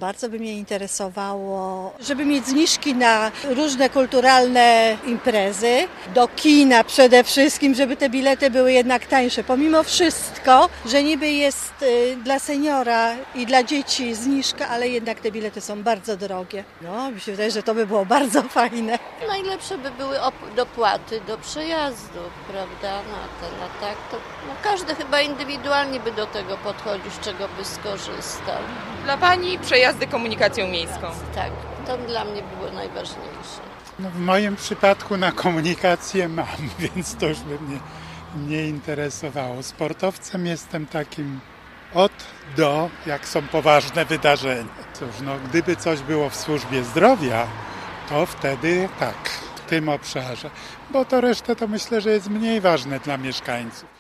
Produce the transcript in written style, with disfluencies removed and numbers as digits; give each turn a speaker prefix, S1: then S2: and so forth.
S1: Bardzo by mnie interesowało, żeby mieć zniżki na różne kulturalne imprezy, do kina przede wszystkim, żeby te bilety były jednak tańsze. Pomimo wszystko, że niby jest dla seniora i dla dzieci zniżka, ale jednak te bilety są bardzo drogie. No, mi się wydaje, że to by było bardzo fajne.
S2: Najlepsze by były dopłaty do przejazdu, prawda, na tak to każdy chyba indywidualnie by do tego podchodził, z czego by skorzystał.
S3: Dla Pani przejazdy komunikacją miejską.
S2: Tak, to dla mnie było najważniejsze.
S4: No w moim przypadku na komunikację mam, więc to już by mnie nie interesowało. Sportowcem jestem takim od do, jak są poważne wydarzenia. Cóż, no gdyby coś było w służbie zdrowia, to wtedy tak, w tym obszarze. Bo to resztę to myślę, że jest mniej ważne dla mieszkańców.